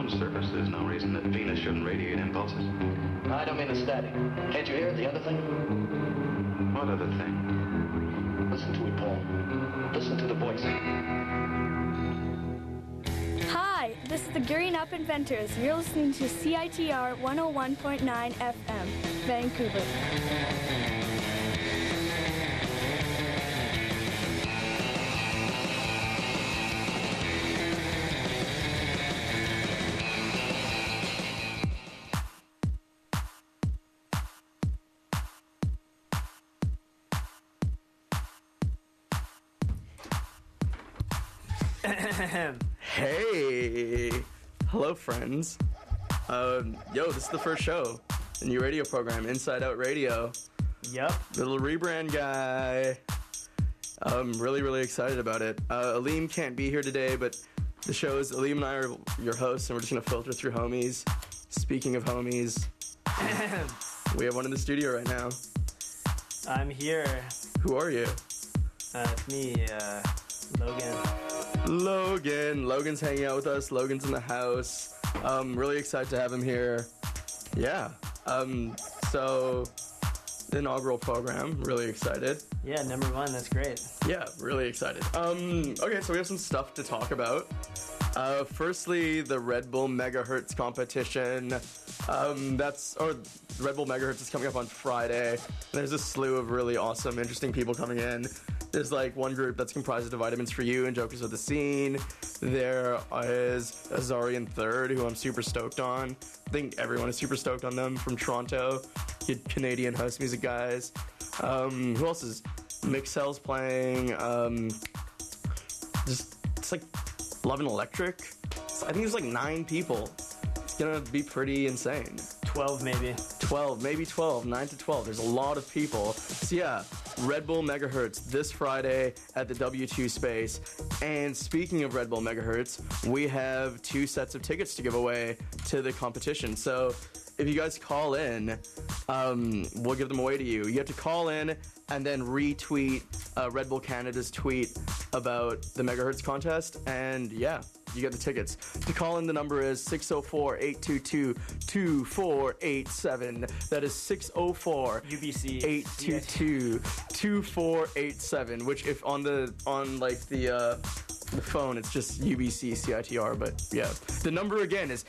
moon's surface, there's no reason that Venus shouldn't radiate impulses. No, I don't mean the static. Can't you hear the other thing? What other thing? Listen to it, Paul. Listen to the voice. Hi, this is the Gearing Up Inventors. You're listening to CITR 101.9 FM, Vancouver. Hey, hello friends. Yo, this is the first show, the new radio program, Inside Out Radio. Yep. Little rebrand guy. I'm really excited about it. Aleem can't be here today, but the show is, Aleem and I are your hosts, and we're just going to filter through homies. Speaking of homies, we have one in the studio right now. I'm here. Who are you? It's me, Logan. Logan's hanging out with us. Logan's in the house. Really excited to have him here. Yeah. So the inaugural program. Really excited. Yeah, number one. That's great. Yeah, really excited. Okay, so we have some stuff to talk about. Firstly, the Red Bull Megahertz competition. Red Bull Megahertz is coming up on Friday. There's a slew of really awesome, interesting people coming in. There's like one group that's comprised of The Vitamins for You and Jokers of the Scene. There is Azarian Third, who I'm super stoked on. I think everyone is super stoked on them, from Toronto. Good Canadian house music guys. Who else is? Mixel's playing. It's like Love and Electric. I think there's like 9 people. It's gonna be pretty insane. 12 maybe. 12, 9 to 12. There's a lot of people. So yeah, Red Bull Megahertz this Friday at the W2 space. And speaking of Red Bull Megahertz, we have 2 sets of tickets to give away to the competition. So if you guys call in, we'll give them away to you. You have to call in and then retweet Red Bull Canada's tweet about the Megahertz contest, and yeah, you get the tickets. To call in, the number is 604-822-2487. That is 604 UBC 822-2487. Which, if on the phone, it's just UBC CITR, but yeah. The number again is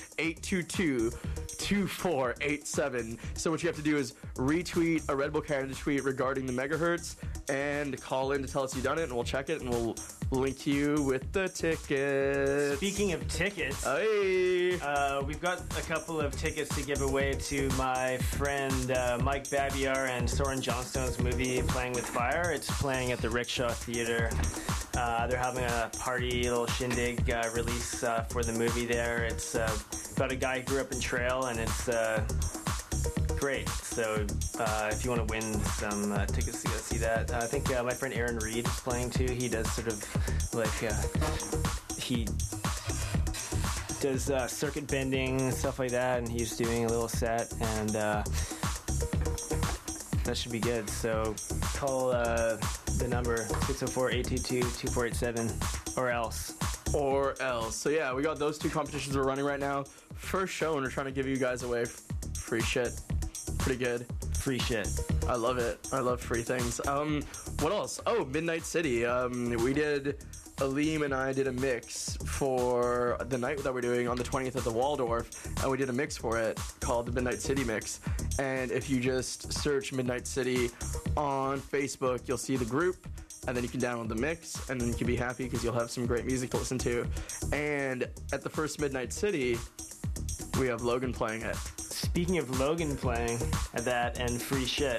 822-2487. So what you have to do is retweet a Red Bull Canada tweet regarding the Megahertz and call in to tell us you've done it, and we'll check it and we'll link you with the tickets. Speaking of tickets, hey, we've got a couple of tickets to give away to my friend Mike Babiar and Soren Johnstone's movie Playing with Fire. It's playing at the Rickshaw Theatre. They're having a party, little shindig release for the movie there. It's about a guy who grew up in Trail, and it's great. So if you want to win some tickets to go see that, I think my friend Aaron Reed is playing too. He does sort of like he does circuit bending, stuff like that, and he's doing a little set, and that should be good. So call the number 604-822-2487 or else. So yeah, we got those 2 competitions we're running right now. First show, and we're trying to give you guys away free shit. Pretty good. Free shit. I love it. I love free things. What else? Oh, Midnight City. Aleem and I did a mix for the night that we're doing on the 20th at the Waldorf, and we did a mix for it called the Midnight City Mix. And if you just search Midnight City on Facebook, you'll see the group, and then you can download the mix, and then you can be happy because you'll have some great music to listen to. And at the first Midnight City, we have Logan playing it. Speaking of Logan playing at that and free shit,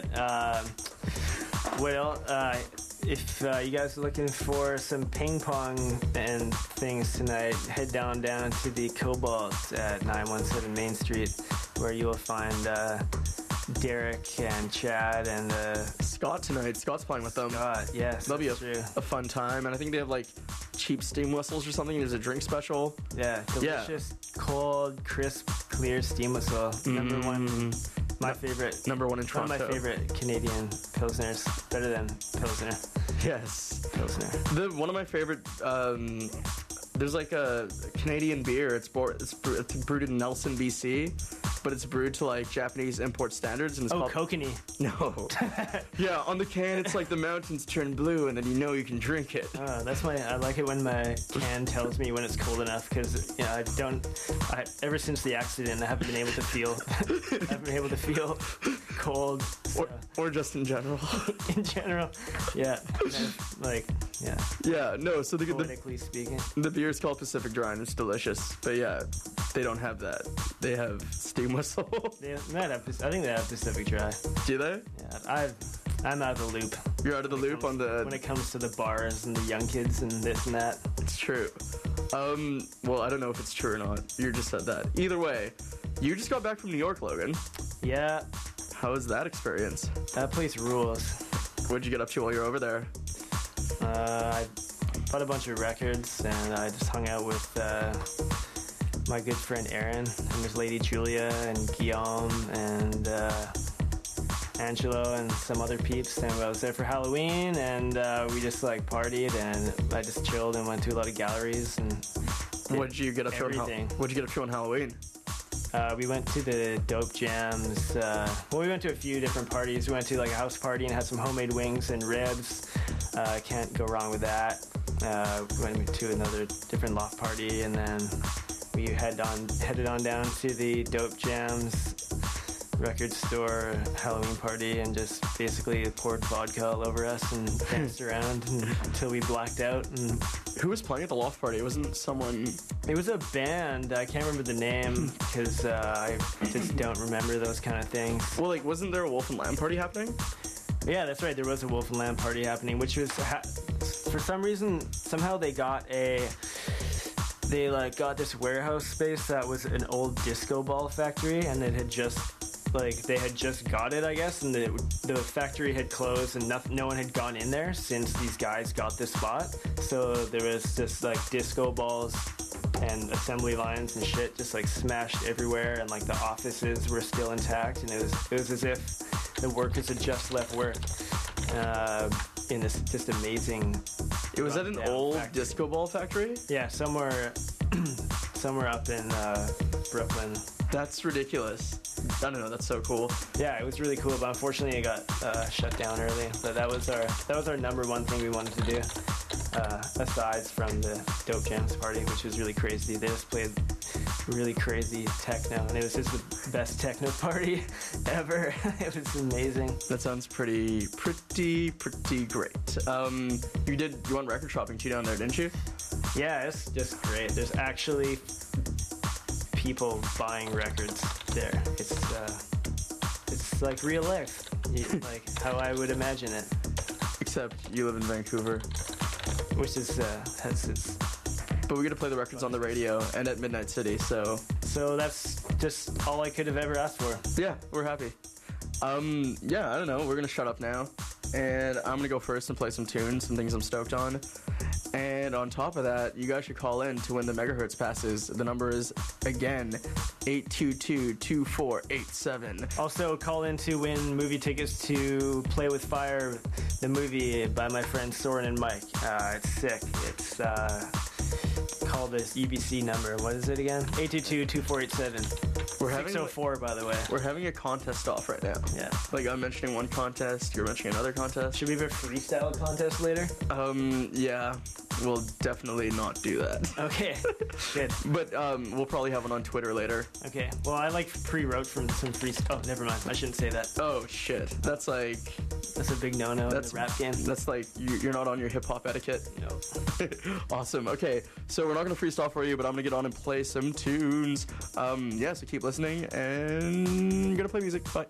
if you guys are looking for some ping pong and things tonight, head down to the Cobalt at 917 Main Street, where you will find Derek and Chad and Scott tonight. Scott's playing with them. Scott, yes. That'll be a fun time, and I think they have like cheap steam whistles or something. There's a drink special. Yeah, delicious, cold, crisp, clear steam whistle. Number one, my favorite. Number one in Toronto. One of my favorite Canadian Pilsners. Better than Pilsner. Yes. Pilsner. One of my favorite There's like a Canadian beer. It's brewed in Nelson, BC, but it's brewed to like Japanese import standards, and it's called Kokanee. No. Yeah, on the can it's like the mountains turn blue, and then you know you can drink it. I like it when my can tells me when it's cold enough, because ever since the accident, I haven't been able to feel cold. So. Or just in general. In general, yeah. Yeah, no, so politically speaking. The beer is called Pacific Dry, and it's delicious. But yeah, they don't have that. They have Steam Whistle. I think they have Pacific Dry. Do they? Yeah, I'm out of the loop. You're out of the loop on the... When it comes to the bars and the young kids and this and that. It's true. Well, I don't know if it's true or not. You just said that. Either way, you just got back from New York, Logan. Yeah. How was that experience? That place rules. What'd you get up to while you were over there? I bought a bunch of records, and I just hung out with my good friend Aaron, and there's Lady Julia and Guillaume and Angelo and some other peeps. And I was there for Halloween, and we just like partied, and I just chilled and went to a lot of galleries. And what'd you get up to on Halloween? We went to the Dope Jams. We went to a few different parties. We went to like a house party and had some homemade wings and ribs. Can't go wrong with that. We went to another different loft party, and then we headed on down to the Dope Jams record store Halloween party, and just basically poured vodka all over us and danced around until we blacked out. And who was playing at the loft party? It wasn't someone... It was a band. I can't remember the name because I just don't remember those kind of things. Well, like, wasn't there a Wolf and Lamb party happening? Yeah, that's right. There was a Wolf and Lamb party happening, which was for some reason somehow they got this warehouse space that was an old disco ball factory, and it had just they had just got it, I guess, and the factory had closed, and no one had gone in there since these guys got this spot. So there was just like disco balls and assembly lines and shit just like smashed everywhere, and like the offices were still intact, and it was as if the workers had just left work in this just amazing... It was at an old factory. Disco ball factory? Yeah, somewhere up in Brooklyn. That's ridiculous. I don't know, that's so cool. Yeah, it was really cool, but unfortunately it got shut down early. But that was our number one thing we wanted to do, aside from the Dope Jams party, which was really crazy. They just played really crazy techno, and it was just the best techno party ever. It was amazing. That sounds pretty great. You went record shopping too down there, didn't you? Yeah, it's just great. There's actually people buying records there. It's like real life, like how I would imagine it. Except you live in Vancouver, which is has its. But we get to play the records on the radio and at Midnight City, so that's just all I could have ever asked for. Yeah, we're happy. Yeah, I don't know. We're gonna shut up now, and I'm gonna go first and play some tunes, some things I'm stoked on. And on top of that, you guys should call in to win the megahertz passes. The number is, again, 822-2487. Also, call in to win movie tickets to Play With Fire, the movie by my friends Soren and Mike. It's sick. It's called this EBC number. What is it again? 822-2487. We're having 604, by the way. We're having a contest off right now. Yeah. Like, I'm mentioning one contest, you're mentioning another contest. Should we have a freestyle contest later? Yeah. We'll definitely not do that. Okay. Good. But we'll probably have one on Twitter later. Okay. Well, I pre-wrote from some freestyle. Oh, never mind. I shouldn't say that. Oh, shit. That's a big no-no in the rap game. That's like, you're not on your hip-hop etiquette. No. Awesome. Okay. So we're not going to freestyle for you, but I'm going to get on and play some tunes. Yeah, so keep listening, and I'm going to play music. Bye.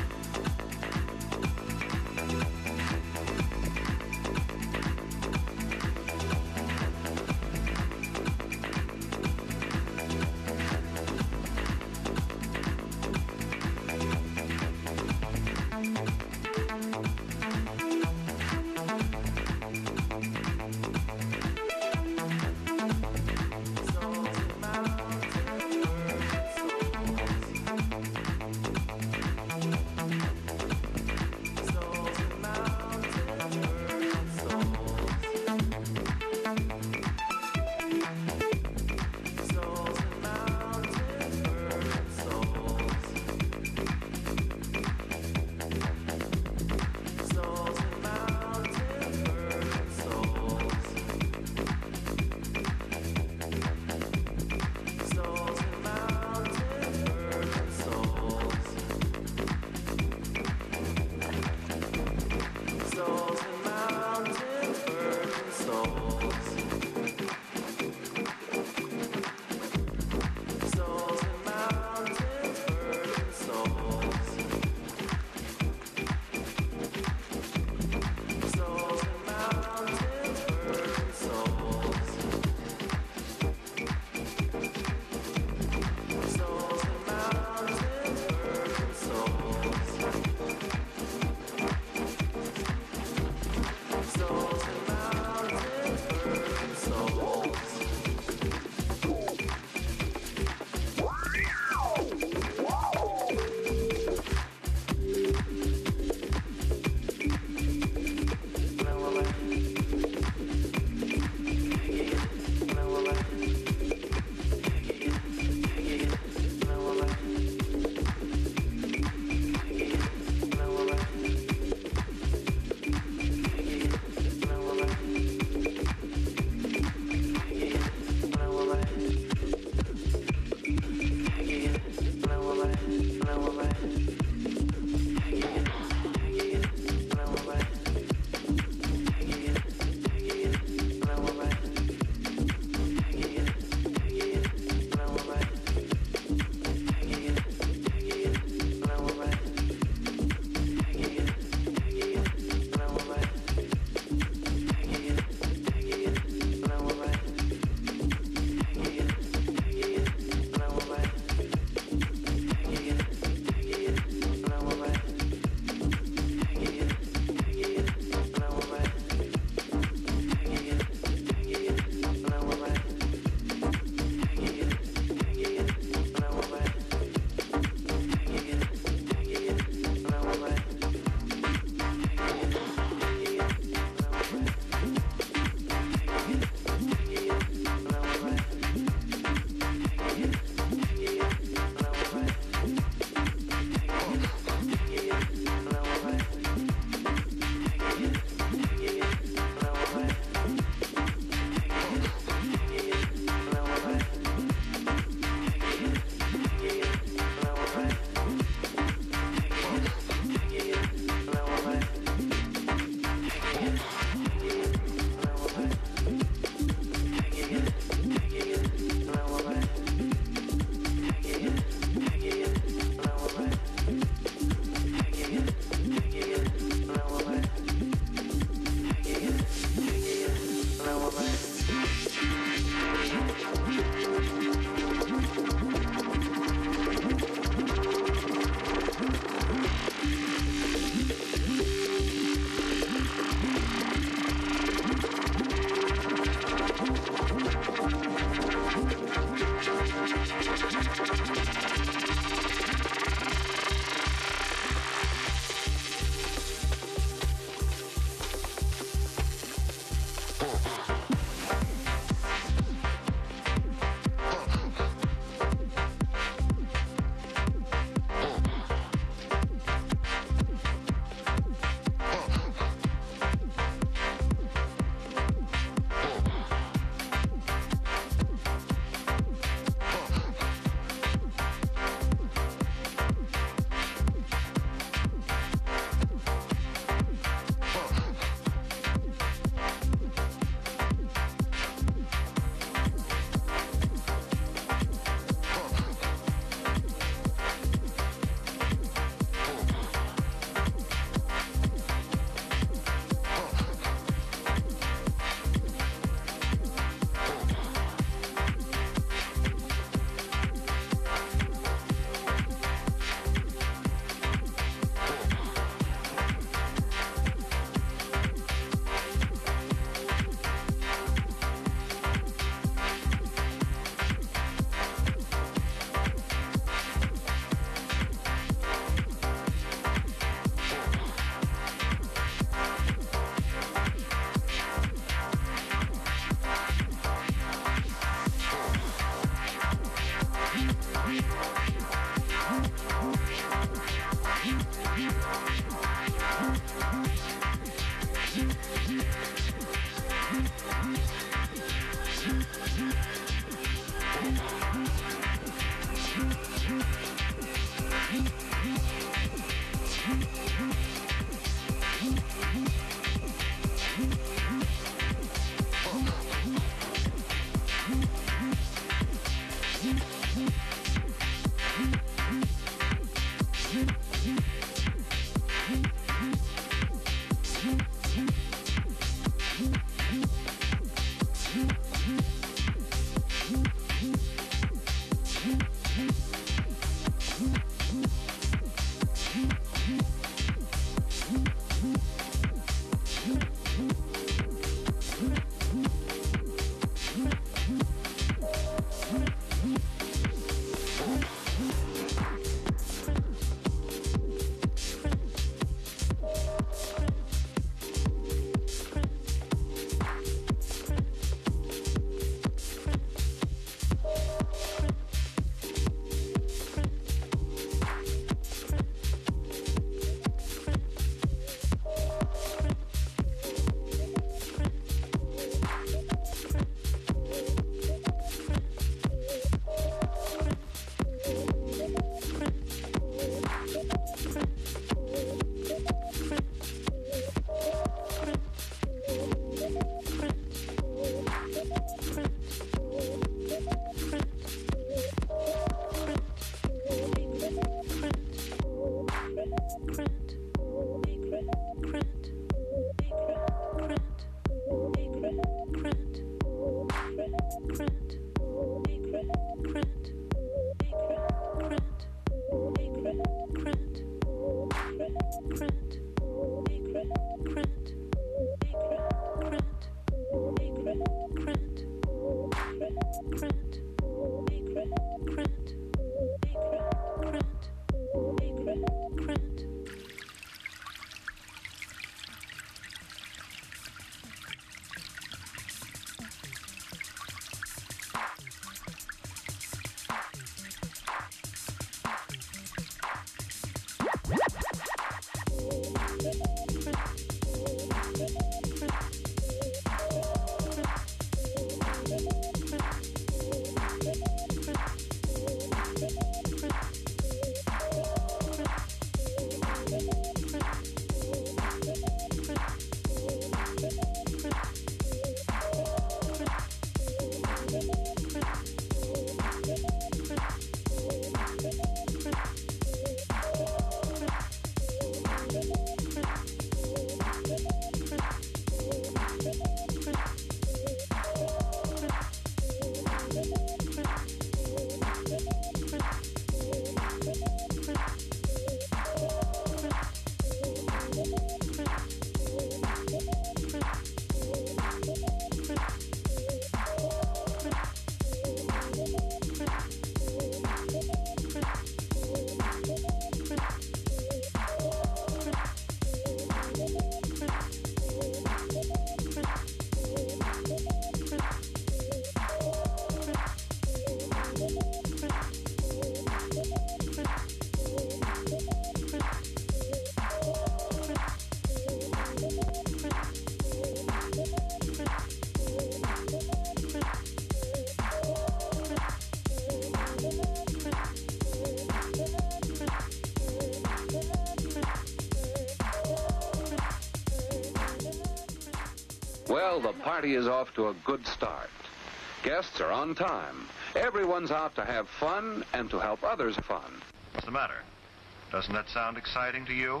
Well, the party is off to a good start. Guests are on time. Everyone's out to have fun and to help others have fun. What's the matter? Doesn't that sound exciting to you?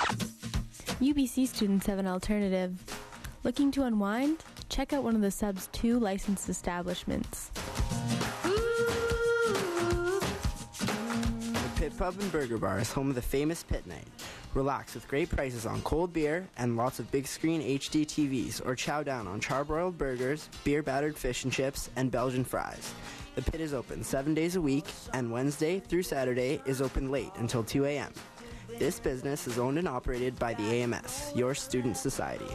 UBC students have an alternative. Looking to unwind? Check out one of the sub's 2 licensed establishments. The Pit Pub and Burger Bar is home of the famous Pit Night. Relax with great prices on cold beer and lots of big screen HD TVs, or chow down on charbroiled burgers, beer-battered fish and chips, and Belgian fries. The Pit is open 7 days a week, and Wednesday through Saturday is open late until 2 a.m. This business is owned and operated by the AMS, your student society.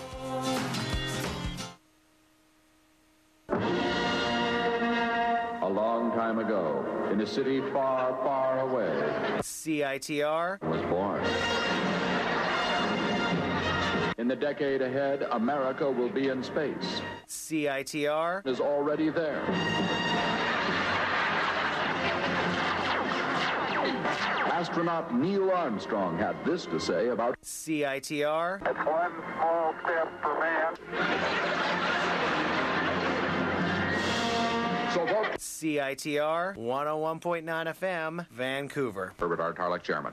A long time ago, in a city far, far away, CITR was born. In the decade ahead, America will be in space. CITR is already there. Astronaut Neil Armstrong had this to say about CITR. It's one small step for man. So vote CITR 101.9 FM, Vancouver. Herbert R. Tarlek, Chairman.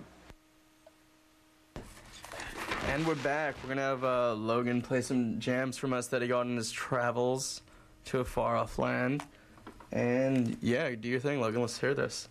And we're back. We're gonna have Logan play some jams from us that he got in his travels to a far off land. And yeah, do your thing, Logan. Let's hear this.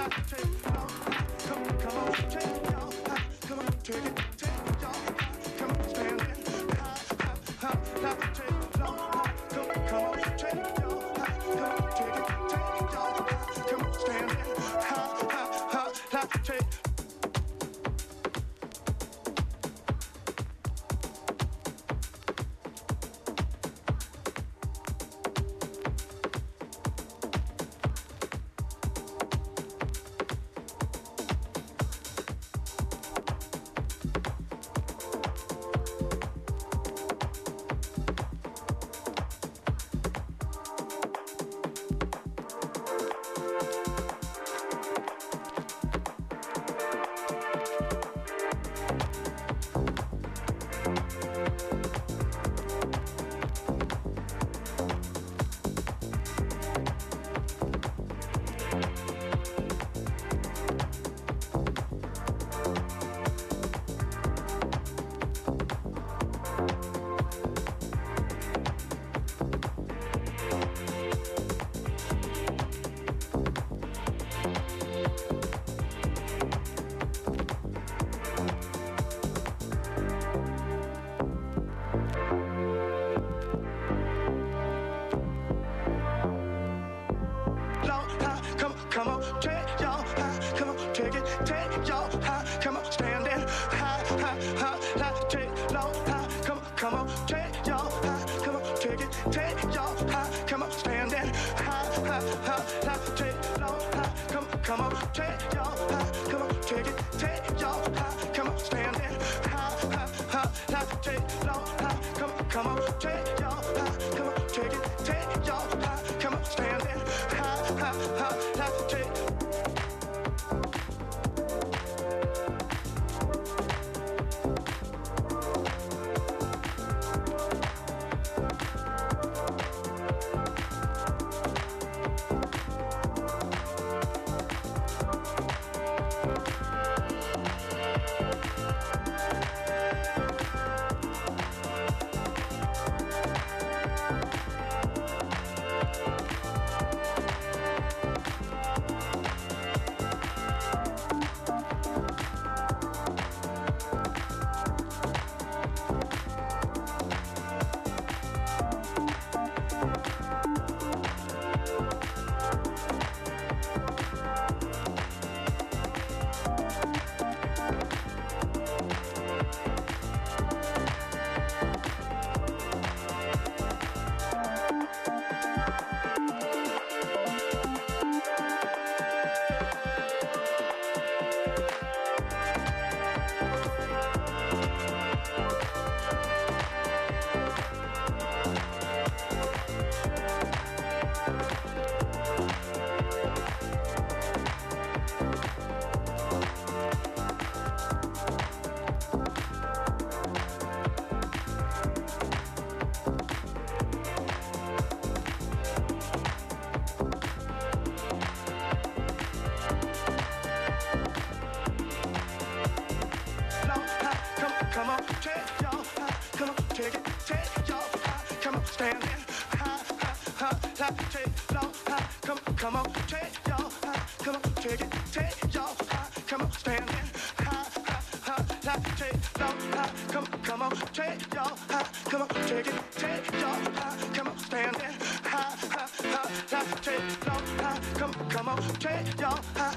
Come on, take y'all high. Come on, take it, take y'all high. Come on, stand in high, high, high, high, take low high. Come on, take y'all high. Come on, take it, take y'all high. Come on, stand in high, high, high, high, take low high. Come on, take y'all high. Come on, take it, take y'all high. Come on, stand in high, high, high, high, take low high. Come on, take y'all high. Come on, take it, take y'all high. Come on, stand in high, high, high, high, take. Come on, take y'all high. Come on, take it, take y'all high. Come on, stand in high, high, high, high, take low high. Come on, take y'all high. Come on, take it, take y'all high. Come on, stand in high, high, high, high, take low high. Come on, take y'all high. Come on, take it, take y'all high. Come on, stand in high, high, high, high, take low high. Come on, take y'all high.